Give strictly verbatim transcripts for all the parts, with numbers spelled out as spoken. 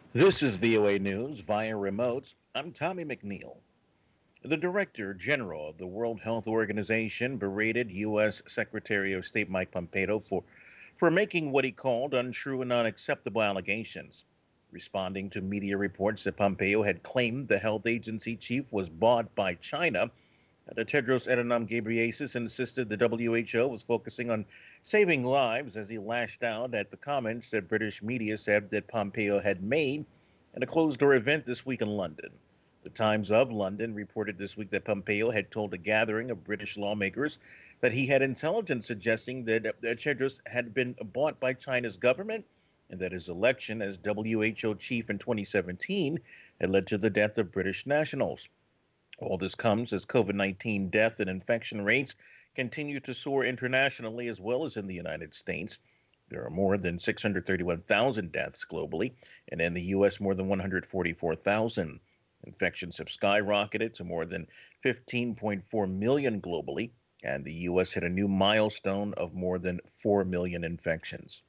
This is V O A News via remote. I'm Tommy McNeil. The Director General of the World Health Organization berated U S. Secretary of State Mike Pompeo for, for making what he called untrue and unacceptable allegations, responding to media reports that Pompeo had claimed the health agency chief was bought by China. The Tedros Adhanom Ghebreyesus insisted the W H O was focusing on saving lives as he lashed out at the comments that British media said that Pompeo had made at a closed-door event this week in London. The Times of London reported this week that Pompeo had told a gathering of British lawmakers that he had intelligence suggesting that Tedros had been bought by China's government and that his election as W H O chief in twenty seventeen had led to the death of British nationals. All this comes as COVID nineteen death and infection rates continue to soar internationally as well as in the United States. There are more than six hundred thirty-one thousand deaths globally, and in the U S, more than one hundred forty-four thousand. Infections have skyrocketed to more than fifteen point four million globally, and the U S hit a new milestone of more than four million infections.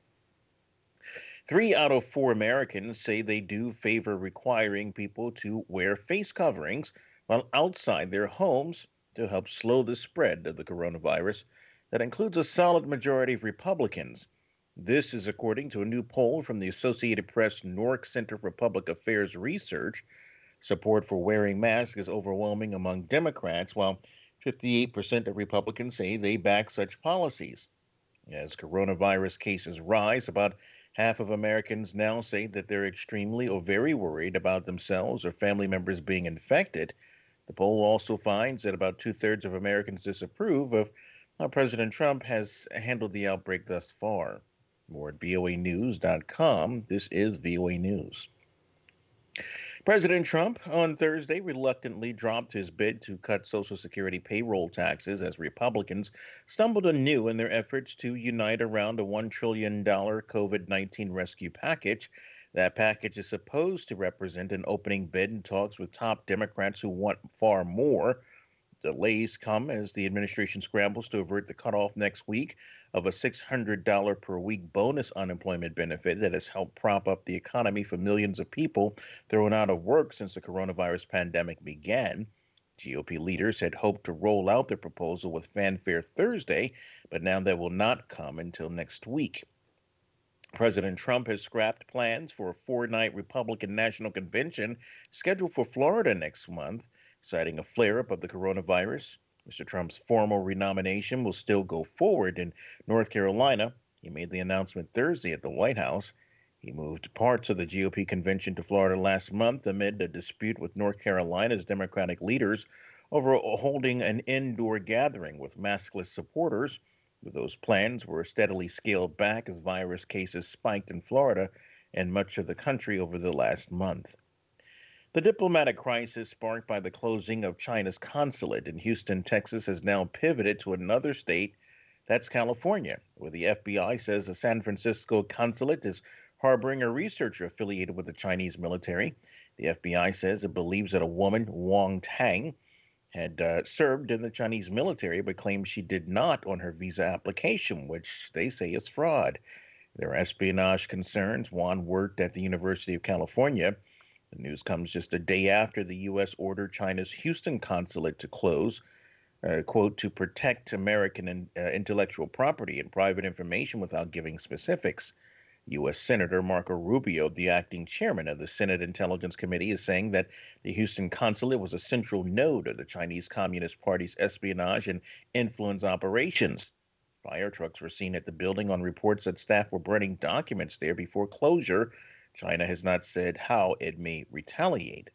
Three out of four Americans say they do favor requiring people to wear face coverings while outside their homes to help slow the spread of the coronavirus. That includes a solid majority of Republicans. This is according to a new poll from the Associated Press N O R C Center for Public Affairs Research. Support for wearing masks is overwhelming among Democrats, while fifty-eight percent of Republicans say they back such policies. As coronavirus cases rise, about half of Americans now say that they're extremely or very worried about themselves or family members being infected. The poll also finds that about two-thirds of Americans disapprove of how President Trump has handled the outbreak thus far. More at V O A news dot com. This is V O A News. President Trump on Thursday reluctantly dropped his bid to cut Social Security payroll taxes as Republicans stumbled anew in their efforts to unite around a one trillion dollars COVID nineteen rescue package. That package is supposed to represent an opening bid in talks with top Democrats who want far more. Delays come as the administration scrambles to avert the cutoff next week of a six hundred dollars per week bonus unemployment benefit that has helped prop up the economy for millions of people thrown out of work since the coronavirus pandemic began. G O P leaders had hoped to roll out their proposal with fanfare Thursday, but now that will not come until next week. President Trump has scrapped plans for a four-night Republican National Convention scheduled for Florida next month, citing a flare-up of the coronavirus. Mister Trump's formal renomination will still go forward in North Carolina. He made the announcement Thursday at the White House. He moved parts of the G O P convention to Florida last month amid a dispute with North Carolina's Democratic leaders over holding an indoor gathering with maskless supporters. Those plans were steadily scaled back as virus cases spiked in Florida and much of the country over the last month. The diplomatic crisis sparked by the closing of China's consulate in Houston, Texas, has now pivoted to another state. That's California, where the F B I says the San Francisco consulate is harboring a researcher affiliated with the Chinese military. The F B I says it believes that a woman, Wang Tang, had uh, served in the Chinese military but claims she did not on her visa application, which they say is fraud. There are espionage concerns. Wang worked at the University of California. The news comes just a day after the U S ordered China's Houston consulate to close, uh, quote, to protect American in, uh, intellectual property and private information without giving specifics. U S. Senator Marco Rubio, the acting chairman of the Senate Intelligence Committee, is saying that the Houston consulate was a central node of the Chinese Communist Party's espionage and influence operations. Fire trucks were seen at the building on reports that staff were burning documents there before closure. China has not said how it may retaliate.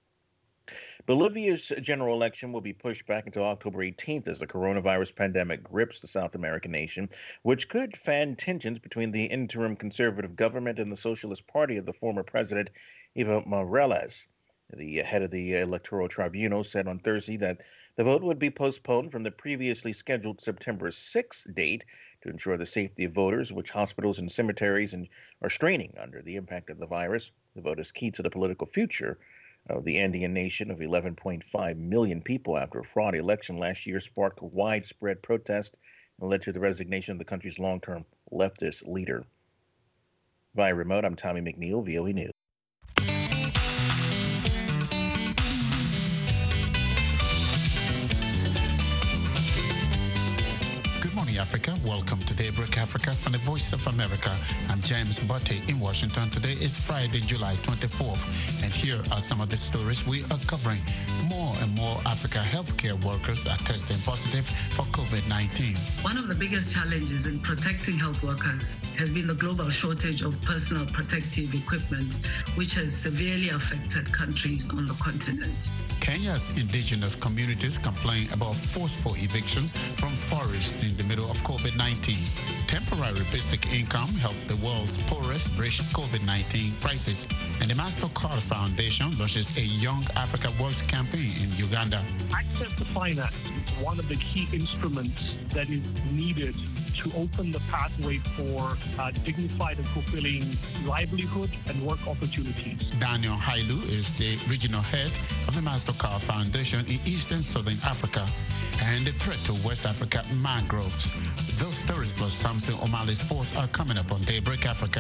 Bolivia's general election will be pushed back until October eighteenth as the coronavirus pandemic grips the South American nation, which could fan tensions between the interim conservative government and the Socialist Party of the former president, Evo Morales. The head of the Electoral Tribunal said on Thursday that the vote would be postponed from the previously scheduled September sixth date to ensure the safety of voters, which hospitals and cemeteries are straining under the impact of the virus. The vote is key to the political future of the Andean nation of eleven point five million people after a fraud election last year sparked widespread protest and led to the resignation of the country's long-term leftist leader. Via remote, I'm Tommy McNeil, V O A News. morning, Africa. Welcome to Daybreak Africa from the Voice of America. I'm James Botte in Washington. Today is Friday, July twenty-fourth, and here are some of the stories we are covering. More and more Africa healthcare workers are testing positive for COVID nineteen. One of the biggest challenges in protecting health workers has been the global shortage of personal protective equipment, which has severely affected countries on the continent. Kenya's indigenous communities complain about forceful evictions from forests in the middle of COVID nineteen. Temporary basic income helped the world's poorest bridge COVID nineteen crisis. And the MasterCard Foundation launches a Young Africa Works campaign in Uganda. Access to finance is one of the key instruments that is needed to open the pathway for uh, dignified and fulfilling livelihood and work opportunities. Daniel Hailu is the regional head of the MasterCard Foundation in Eastern Southern Africa. And the threat to West Africa mangroves. Those stories plus Samson O'Malley Sports are coming up on Daybreak Africa.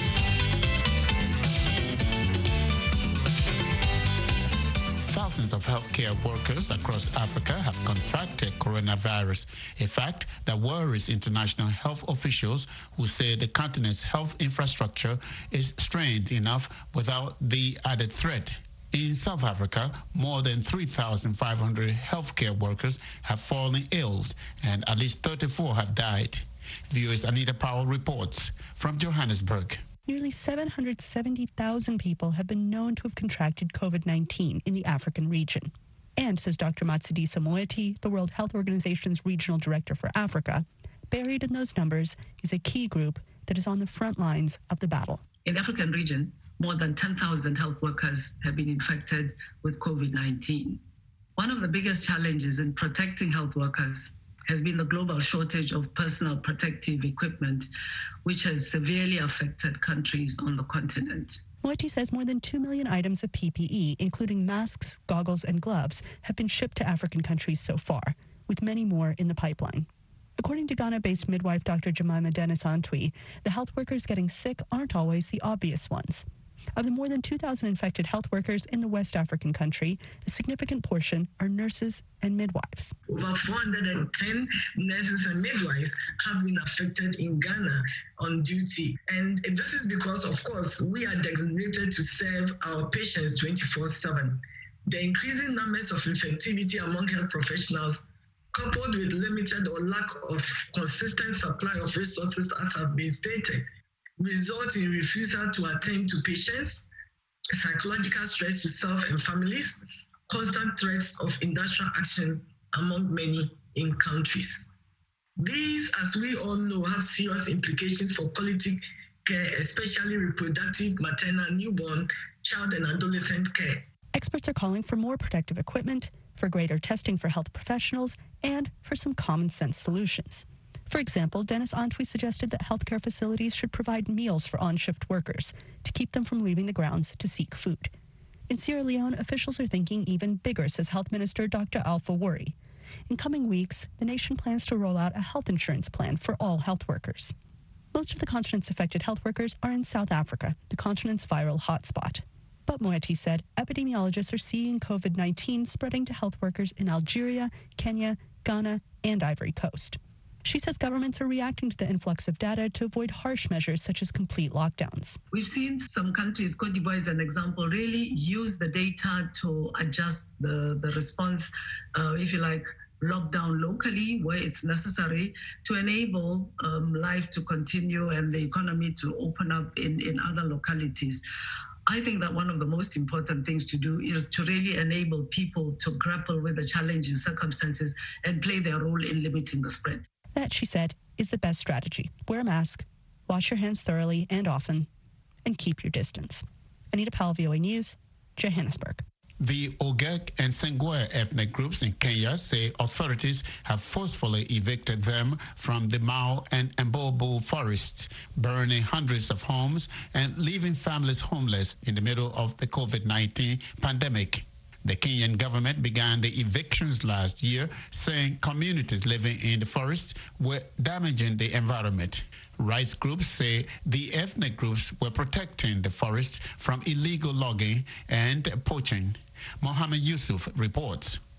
Thousands of healthcare workers across Africa have contracted coronavirus, a fact that worries international health officials who say the continent's health infrastructure is strained enough without the added threat. In South Africa, more than three thousand five hundred healthcare workers have fallen ill and at least thirty-four have died. V O A's Anita Powell reports from Johannesburg. Nearly seven hundred seventy thousand people have been known to have contracted COVID nineteen in the African region. And, says Doctor Matshidiso Moeti, the World Health Organization's regional director for Africa, buried in those numbers is a key group that is on the front lines of the battle. In the African region, more than ten thousand health workers have been infected with COVID nineteen. One of the biggest challenges in protecting health workers has been the global shortage of personal protective equipment, which has severely affected countries on the continent. Moeti says more than two million items of P P E, including masks, goggles, and gloves, have been shipped to African countries so far, with many more in the pipeline. According to Ghana-based midwife Doctor Jemima Dennis Antwi, the health workers getting sick aren't always the obvious ones. Of the more than two thousand infected health workers in the West African country, a significant portion are nurses and midwives. Over four hundred ten nurses and midwives have been affected in Ghana on duty. And this is because, of course, we are designated to serve our patients twenty-four seven. The increasing numbers of infectivity among health professionals, coupled with limited or lack of consistent supply of resources, as have been stated, result in refusal to attend to patients, psychological stress to self and families, constant threats of industrial actions among many in countries. These, as we all know, have serious implications for quality care, especially reproductive, maternal, newborn, child and adolescent care. Experts are calling for more protective equipment, for greater testing for health professionals, and for some common sense solutions. For example, Dennis Antwi suggested that healthcare facilities should provide meals for on-shift workers to keep them from leaving the grounds to seek food. In Sierra Leone, officials are thinking even bigger, says Health Minister Doctor Alpha Worry. In coming weeks, the nation plans to roll out a health insurance plan for all health workers. Most of the continent's affected health workers are in South Africa, the continent's viral hotspot. But Moeti said epidemiologists are seeing COVID nineteen spreading to health workers in Algeria, Kenya, Ghana, and Ivory Coast. She says governments are reacting to the influx of data to avoid harsh measures such as complete lockdowns. We've seen some countries, Cote d'Ivoire is an example, really use the data to adjust the, the response, uh, if you like, lockdown locally where it's necessary to enable um, life to continue and the economy to open up in, in other localities. I think that one of the most important things to do is to really enable people to grapple with the challenging circumstances and play their role in limiting the spread. That, she said, is the best strategy. Wear a mask, wash your hands thoroughly and often, and keep your distance. Anita Powell, V O A News, Johannesburg. The Ogek and Sengwe ethnic groups in Kenya say authorities have forcefully evicted them from the Mau and Mbobo forests, burning hundreds of homes and leaving families homeless in the middle of the COVID nineteen pandemic. The Kenyan government began the evictions last year, saying communities living in the forest were damaging the environment. Rights groups say the ethnic groups were protecting the forests from illegal logging and poaching. Mohammed Yusuf reports.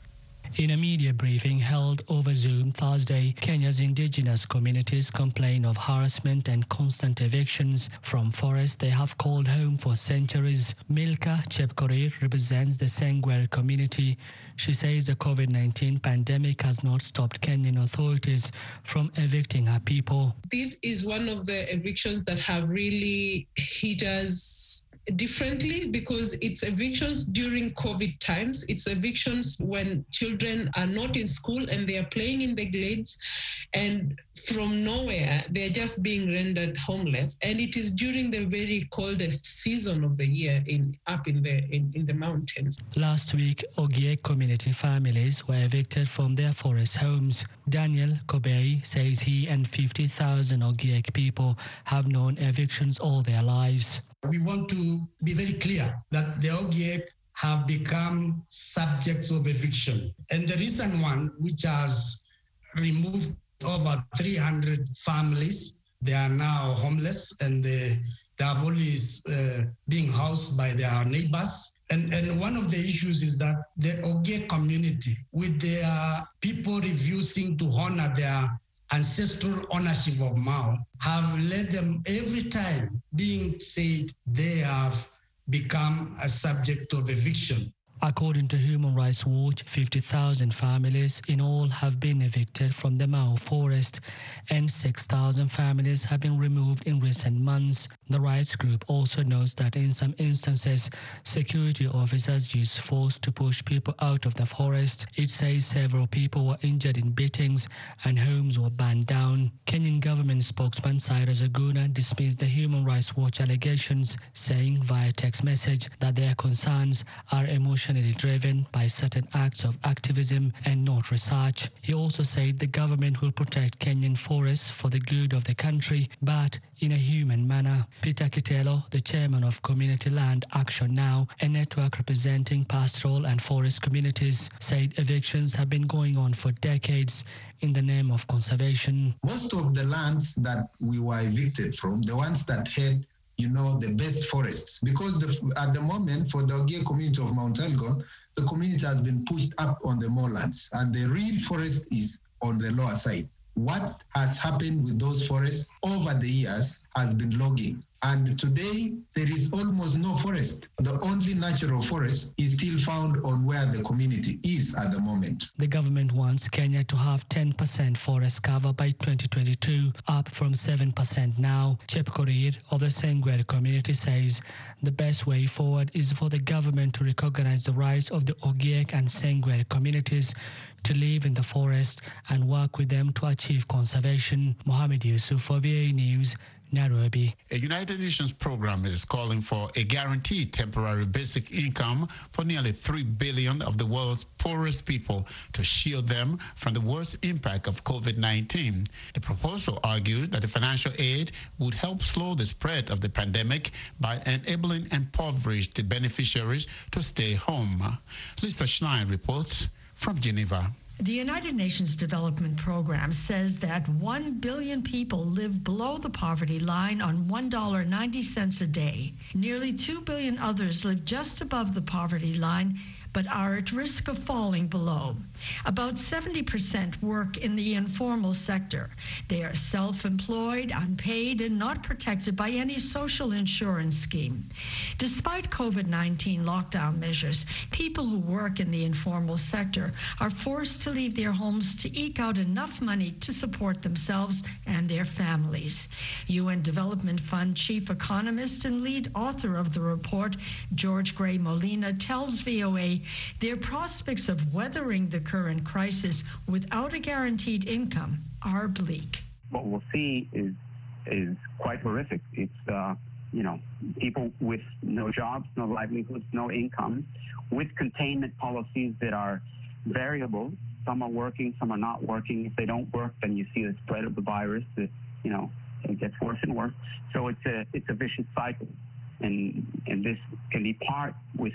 In a media briefing held over Zoom Thursday, Kenya's indigenous communities complain of harassment and constant evictions from forests they have called home for centuries. Milka Chepkorir represents the Sengwer community. She says the COVID nineteen pandemic has not stopped Kenyan authorities from evicting her people. This is one of the evictions that have really hit us differently because it's evictions during COVID times. It's evictions when children are not in school and they are playing in the glades, and from nowhere they're just being rendered homeless. And it is during the very coldest season of the year in up in the in, in the mountains. Last week, Ogiek community families were evicted from their forest homes. Daniel Kobei says he and fifty thousand Ogiek people have known evictions all their lives. We want to be very clear that the Ogiek have become subjects of eviction. And the recent one, which has removed over three hundred families, they are now homeless and they, they have always uh, being housed by their neighbors. And, and one of the issues is that the Ogiek community, with their people refusing to honor their ancestral ownership of Mao, have led them every time being said they have become a subject of eviction. According to Human Rights Watch, fifty thousand families in all have been evicted from the Mao forest and six thousand families have been removed in recent months. The rights group also notes that in some instances, security officers used force to push people out of the forest. It says several people were injured in beatings and homes were burned down. Kenyan government spokesman Cyrus Aguna dismissed the Human Rights Watch allegations, saying via text message that their concerns are emotional driven by certain acts of activism and not research. He also said the government will protect Kenyan forests for the good of the country, but in a human manner. Peter Kitelo, the chairman of Community Land Action Now, a network representing pastoral and forest communities, said evictions have been going on for decades in the name of conservation. Most of the lands that we were evicted from, the ones that had you know, the best forests. Because the, at the moment, for the Ogiek community of Mount Elgon, the community has been pushed up on the moorlands, and the real forest is on the lower side. What has happened with those forests over the years has been logging. And today, there is almost no forest. The only natural forest is still found on where the community is at the moment. The government wants Kenya to have ten percent forest cover by twenty twenty-two, up from seven percent now. Chepkorir of the Sengwer community says the best way forward is for the government to recognize the rights of the Ogiek and Sengwer communities to live in the forest and work with them to achieve conservation. Mohammed Yusuf for V A News, Nairobi. A United Nations program is calling for a guaranteed temporary basic income for nearly three billion of the world's poorest people to shield them from the worst impact of COVID nineteen. The proposal argues that the financial aid would help slow the spread of the pandemic by enabling impoverished beneficiaries to stay home. Lisa Schneid reports from Geneva. The United Nations Development Program says that one billion people live below the poverty line on one dollar and ninety cents a day. Nearly two billion others live just above the poverty line, but are at risk of falling below. About seventy percent work in the informal sector. They are self-employed, unpaid, and not protected by any social insurance scheme. Despite COVID nineteen lockdown measures, people who work in the informal sector are forced to leave their homes to eke out enough money to support themselves and their families. U N Development Fund chief economist and lead author of the report, George Gray Molina, tells V O A their prospects of weathering the current crisis without a guaranteed income are bleak. What we'll see is is quite horrific. It's uh, you know people with no jobs, no livelihoods, no income, with containment policies that are variable. Some are working, some are not working. If they don't work, then you see the spread of the virus. That you know it gets worse and worse. So it's a it's a vicious cycle, and and this can be part, we think,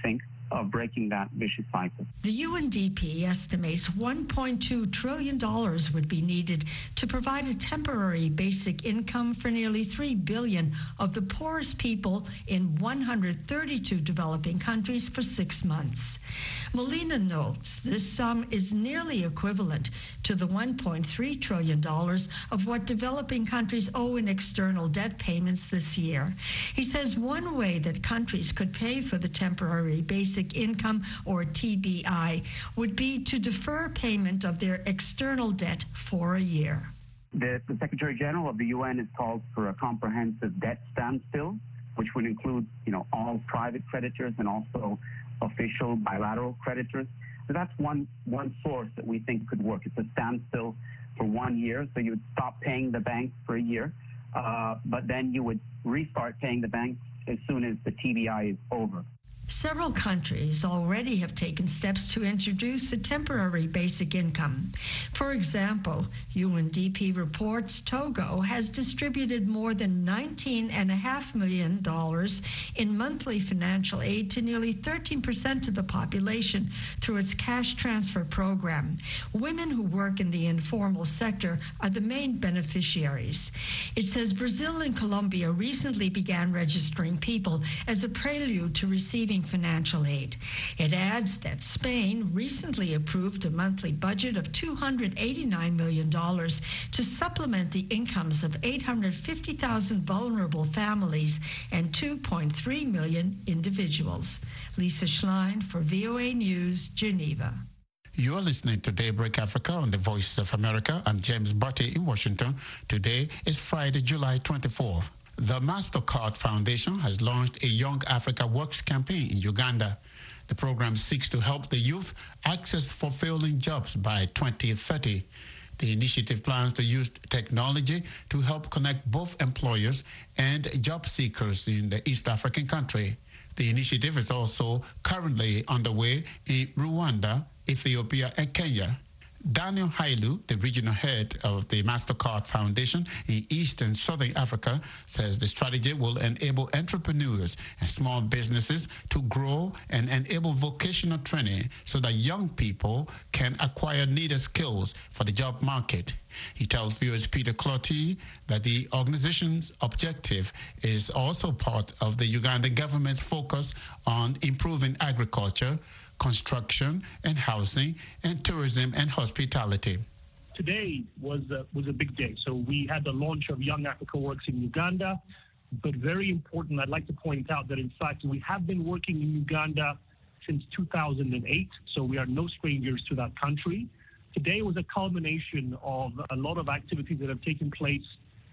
of breaking that vicious cycle. The U N D P estimates one point two trillion dollars would be needed to provide a temporary basic income for nearly three billion of the poorest people in one hundred thirty-two developing countries for six months. Molina notes this sum is nearly equivalent to the one point three trillion dollars of what developing countries owe in external debt payments this year. He says one way that countries could pay for the temporary basic income, or T B I, would be to defer payment of their external debt for a year. The, the Secretary General of the U N has called for a comprehensive debt standstill, which would include, you know, all private creditors and also official bilateral creditors. So that's one one source that we think could work. It's a standstill for one year, so you would stop paying the banks for a year, uh, but then you would restart paying the banks as soon as the T B I is over. Several countries already have taken steps to introduce a temporary basic income. For example, U N D P reports Togo has distributed more than nineteen point five million dollars in monthly financial aid to nearly thirteen percent of the population through its cash transfer program. Women who work in the informal sector are the main beneficiaries. It says Brazil and Colombia recently began registering people as a prelude to receiving financial aid. It adds that Spain recently approved a monthly budget of two hundred eighty-nine million dollars to supplement the incomes of eight hundred fifty thousand vulnerable families and two point three million individuals. Lisa Schlein for V O A News, Geneva. You are listening to Daybreak Africa on the Voices of America. I'm James Butty in Washington. Today is Friday, July twenty-fourth. The MasterCard Foundation has launched a Young Africa Works campaign in Uganda. The program seeks to help the youth access fulfilling jobs by twenty thirty. The initiative plans to use technology to help connect both employers and job seekers in the East African country. The initiative is also currently underway in Rwanda, Ethiopia, and Kenya. Daniel Hailu, the regional head of the MasterCard Foundation in East and Southern Africa, says the strategy will enable entrepreneurs and small businesses to grow and enable vocational training so that young people can acquire needed skills for the job market. He tells viewers Peter Clotty that the organization's objective is also part of the Ugandan government's focus on improving agriculture, construction and housing, and tourism and hospitality. Today was a, was a big day. So we had the launch of Young Africa Works in Uganda, but very important, I'd like to point out that in fact we have been working in Uganda since two thousand eight, so we are no strangers to that country. Today was a culmination of a lot of activities that have taken place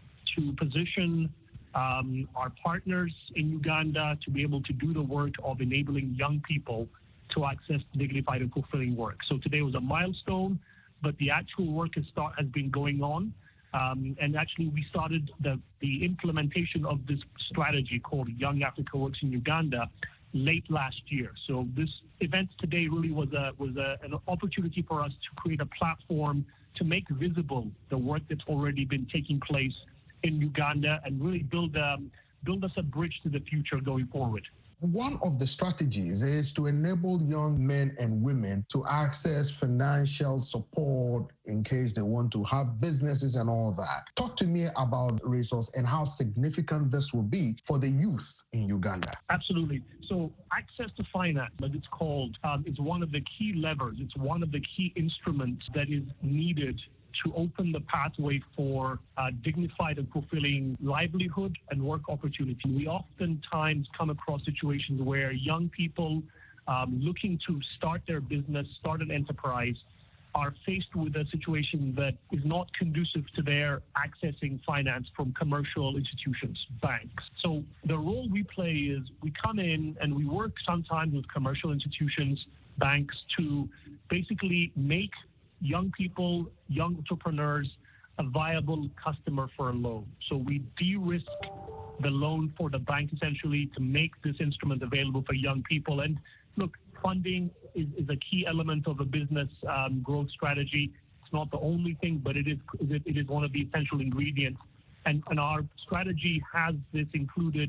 to position um, our partners in Uganda to be able to do the work of enabling young people to access dignified and fulfilling work. So today was a milestone, but the actual work has, start, has been going on. Um, and actually, we started the, the implementation of this strategy called Young Africa Works in Uganda late last year. So this event today really was a was a, an opportunity for us to create a platform to make visible the work that's already been taking place in Uganda and really build um, build us a bridge to the future going forward. One of the strategies is to enable young men and women to access financial support in case they want to have businesses and all that. Talk to me about the resource and how significant this will be for the youth in Uganda. Absolutely. So access to finance, as it's called, um, is one of the key levers. It's one of the key instruments that is needed to open the pathway for uh, dignified and fulfilling livelihood and work opportunity. We oftentimes come across situations where young people um, looking to start their business, start an enterprise, are faced with a situation that is not conducive to their accessing finance from commercial institutions, banks. So the role we play is we come in and we work sometimes with commercial institutions, banks, to basically make young people, young entrepreneurs, a viable customer for a loan. So we de-risk the loan for the bank essentially to make this instrument available for young people. And look, funding is, is a key element of a business um, growth strategy. It's not the only thing, but it is it is one of the essential ingredients. And, and our strategy has this included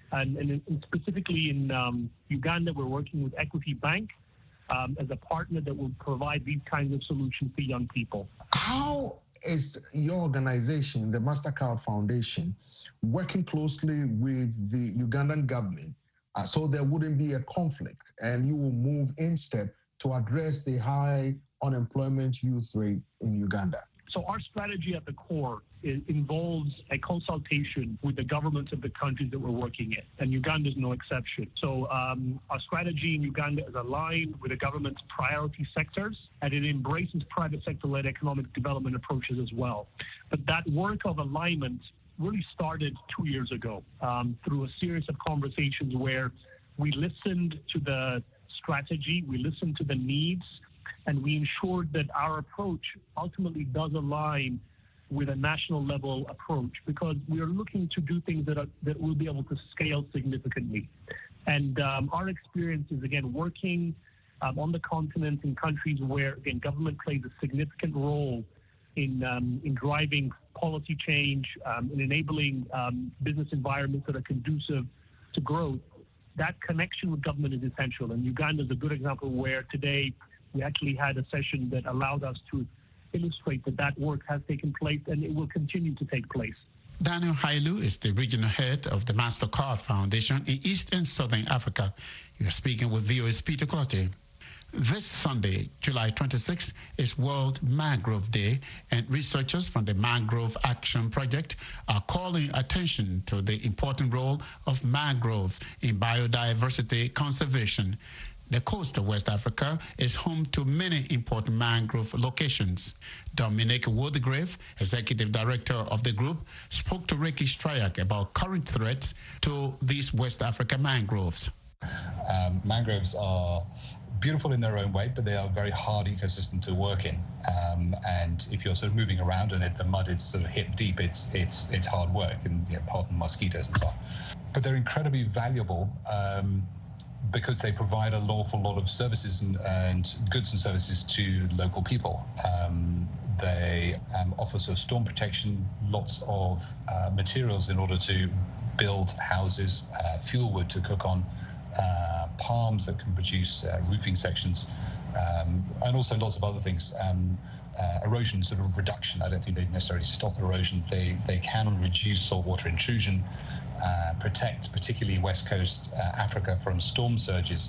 And, and specifically in um, Uganda, we're working with Equity Bank um, as a partner that will provide these kinds of solutions for young people. How is your organization, the MasterCard Foundation, working closely with the Ugandan government uh, so there wouldn't be a conflict and you will move in step to address the high unemployment youth rate in Uganda? So our strategy at the core is, involves a consultation with the governments of the countries that we're working in, and Uganda is no exception. So um, our strategy in Uganda is aligned with the government's priority sectors, and it embraces private sector-led economic development approaches as well. But that work of alignment really started two years ago um, through a series of conversations where we listened to the strategy, we listened to the needs, and we ensured that our approach ultimately does align with a national level approach, because we are looking to do things that are, that will be able to scale significantly. And um, our experience is, again, working um, on the continent in countries where, again, government plays a significant role in, um, in driving policy change, um, in enabling um, business environments that are conducive to growth. That connection with government is essential. And Uganda is a good example where today we actually had a session that allowed us to illustrate that that work has taken place and it will continue to take place. Daniel Hailu is the regional head of the MasterCard Foundation in East and Southern Africa. You are speaking with V O A's Peter Clottey. This Sunday, July twenty-sixth, is World Mangrove Day, and researchers from the Mangrove Action Project are calling attention to the important role of mangrove in biodiversity conservation. The coast of West Africa is home to many important mangrove locations. Dominic Woodgrave, Executive Director of the group, spoke to Ricky Stryak about current threats to these West Africa mangroves. Um, mangroves are beautiful in their own way, but they are a very hard ecosystem to work in. Um, and if you're sort of moving around and it, the mud is sort of hip deep, it's it's it's hard work, and you know, pardon mosquitoes and so on. But they're incredibly valuable um, because they provide an awful lot of services and, and goods and services to local people. Um, they um, offer sort of storm protection, lots of uh, materials in order to build houses, uh, fuel wood to cook on, uh, palms that can produce uh, roofing sections, um, and also lots of other things. Um, uh, erosion sort of reduction. I don't think they necessarily stop erosion. They, they can reduce saltwater intrusion, Uh, protect particularly West Coast uh, Africa from storm surges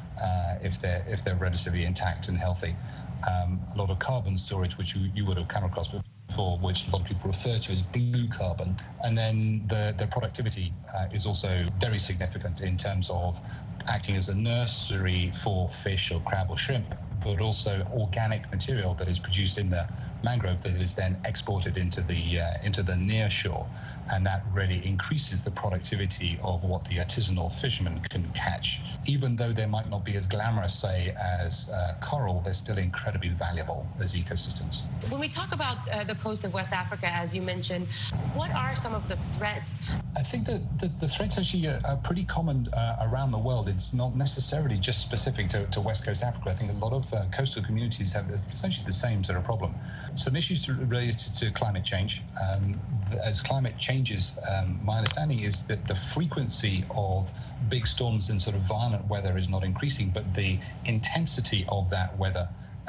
uh, if they're if they're relatively intact and healthy. Um, a lot of carbon storage, which you, you would have come across before, which a lot of people refer to as blue carbon. And then the, the productivity uh, is also very significant in terms of acting as a nursery for fish or crab or shrimp, but also organic material that is produced in the mangrove that is then exported into the uh, into the near shore, and that really increases the productivity of what the artisanal fishermen can catch. Even though they might not be as glamorous, say, as uh, coral, they're still incredibly valuable as ecosystems. When we talk about uh, the coast of West Africa, as you mentioned, what are some of the threats? I think that the, the threats actually are, are pretty common uh, around the world. It's not necessarily just specific to, to West Coast Africa. I think a lot of uh, coastal communities have essentially the same sort of problem. Some issues related to climate change. Um, as climate changes, um, my understanding is that the frequency of big storms and sort of violent weather is not increasing, but the intensity of that weather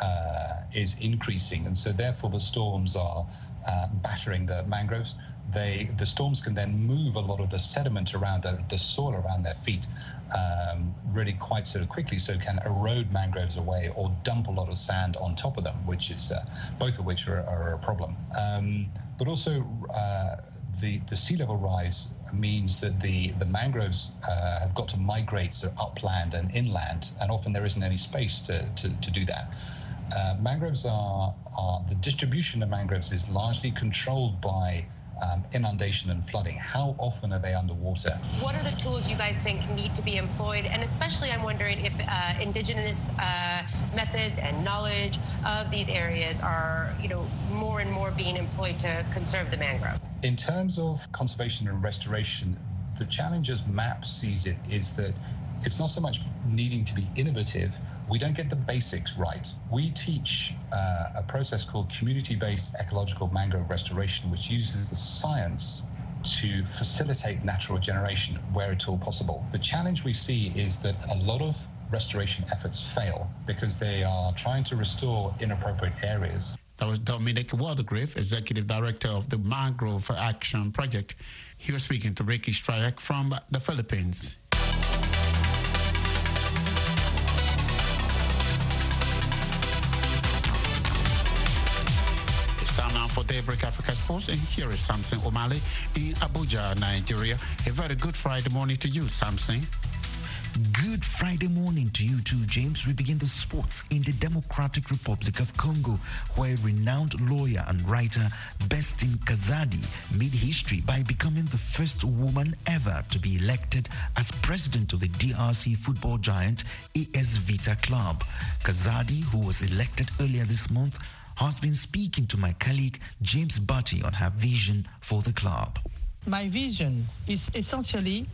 uh, is increasing. And so therefore the storms are uh, battering the mangroves. They, the storms can then move a lot of the sediment around the, the soil around their feet um, really quite sort of quickly, so can erode mangroves away or dump a lot of sand on top of them, which is uh, both of which are, are a problem. Um, but also uh, the, the sea level rise means that the, the mangroves uh, have got to migrate sort of upland and inland, and often there isn't any space to, to, to do that. Uh, mangroves are, are, the distribution of mangroves is largely controlled by Um, inundation and flooding. How often are they underwater? What are the tools you guys think need to be employed? And especially I'm wondering if uh, indigenous uh, methods and knowledge of these areas are, you know, more and more being employed to conserve the mangrove. In terms of conservation and restoration, the challenge as MAP sees it is that it's not so much needing to be innovative. We don't get the basics right. We teach uh, a process called community-based ecological mangrove restoration, which uses the science to facilitate natural regeneration where at all possible. The challenge we see is that a lot of restoration efforts fail because they are trying to restore inappropriate areas. That was Dominic Watergrave, Executive Director of the Mangrove Action Project. He was speaking to Ricky Stryak from the Philippines. It's time now for Daybreak Africa Sports, and here is Samson Omale in Abuja, Nigeria. A very good Friday morning to you, Samson. Good Friday morning to you too, James. We begin the sports in the Democratic Republic of Congo, where renowned lawyer and writer Bestine Kazadi made history by becoming the first woman ever to be elected as president of the D R C football giant A S Vita Club. Kazadi, who was elected earlier this month, has been speaking to my colleague James Batty on her vision for the club. My vision is essentially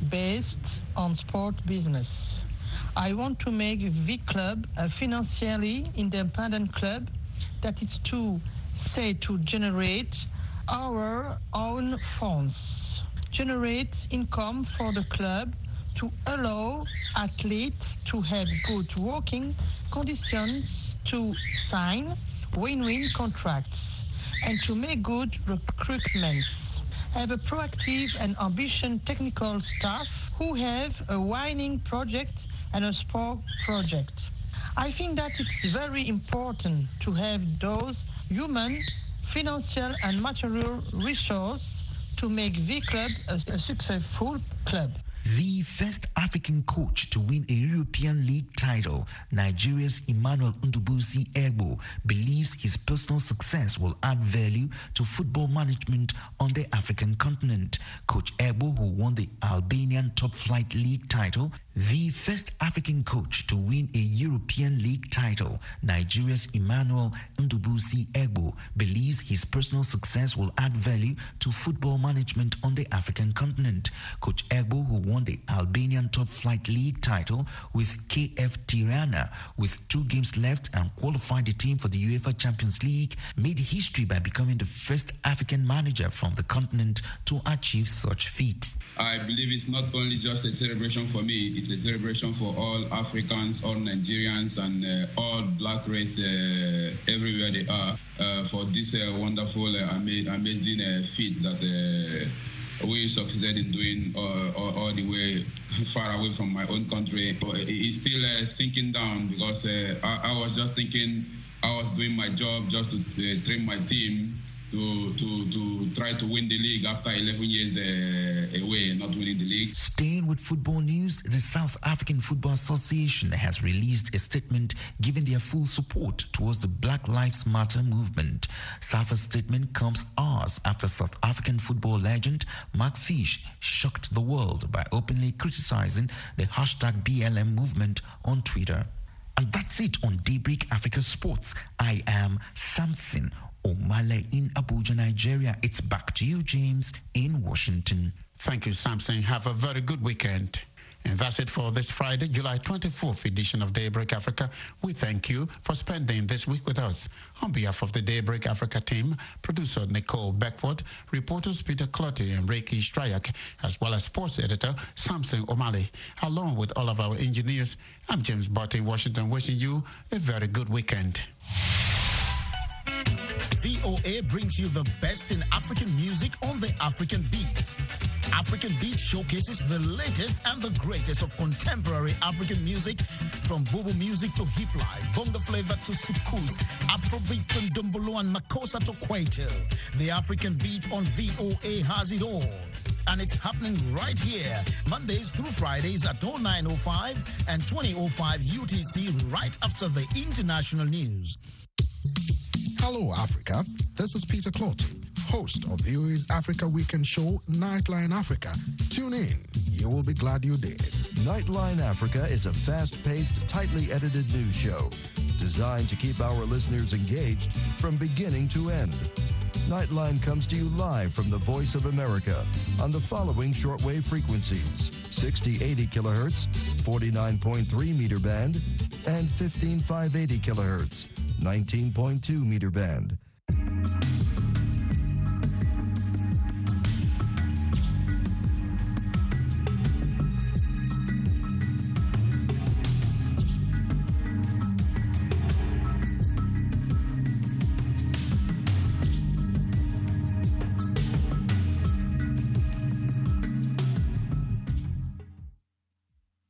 based on sport business. I want to make V Club a financially independent club that is to say to generate our own funds, generate income for the club, to allow athletes to have good working conditions, to sign win-win contracts, and to make good recruitments. Have a proactive and ambitious technical staff who have a winning project and a sport project. I think that it's very important to have those human, financial and material resources to make V Club a, a successful club. The first African coach to win a European League title, Nigeria's Emmanuel Ndubuisi Egbo, believes his personal success will add value to football management on the African continent. Coach Egbo, who won the Albanian Top Flight League title, the first African coach to win a European League title, Nigeria's Emmanuel Ndubuisi Egbo, believes his personal success will add value to football management on the African continent. Coach Egbo, who won the Albanian Top Flight League title with K F Tirana with two games left and qualified the team for the UEFA Champions League, made history by becoming the first African manager from the continent to achieve such feat. I believe it's not only just a celebration for me, it's a celebration for all Africans, all Nigerians, and uh, all black race uh, everywhere they are uh, for this uh, wonderful, uh, ama- amazing uh, feat that uh, we succeeded in doing uh, all, all the way far away from my own country. It's still uh, sinking down because uh, I, I was just thinking I was doing my job just to uh, train my team to to to try to win the league after eleven years uh, away, not winning the league. Staying with football news, the South African Football Association has released a statement giving their full support towards the Black Lives Matter movement. SAFA's statement comes hours after South African football legend Mark Fish shocked the world by openly criticizing the hashtag B L M movement on Twitter. And that's it on Daybreak Africa Sports. I am Samson Omale in Abuja, Nigeria. It's back to you, James, in Washington. Thank you, Samson. Have a very good weekend. And that's it for this Friday, July twenty-fourth edition of Daybreak Africa. We thank you for spending this week with us. On behalf of the Daybreak Africa team, producer Nicole Beckford, reporters Peter Clotty and Ricky Stryak, as well as sports editor Samson Omale, along with all of our engineers, I'm James Barton in Washington, wishing you a very good weekend. V O A brings you the best in African music on the African Beat. African Beat showcases the latest and the greatest of contemporary African music, from Bobo music to hip life, bongo flavor to soukous, Afrobeat to Ndombolo and Makossa to Kwaito. The African Beat on V O A has it all. And it's happening right here, Mondays through Fridays at oh nine oh five and twenty oh five U T C, right after the international news. Hello, Africa. This is Peter Clotty, host of V O A's Africa Weekend Show, Nightline Africa. Tune in. You will be glad you did. Nightline Africa is a fast-paced, tightly edited news show designed to keep our listeners engaged from beginning to end. Nightline comes to you live from the Voice of America on the following shortwave frequencies: sixty eighty kilohertz, forty-nine point three meter band, and fifteen five eighty kilohertz, nineteen point two meter band.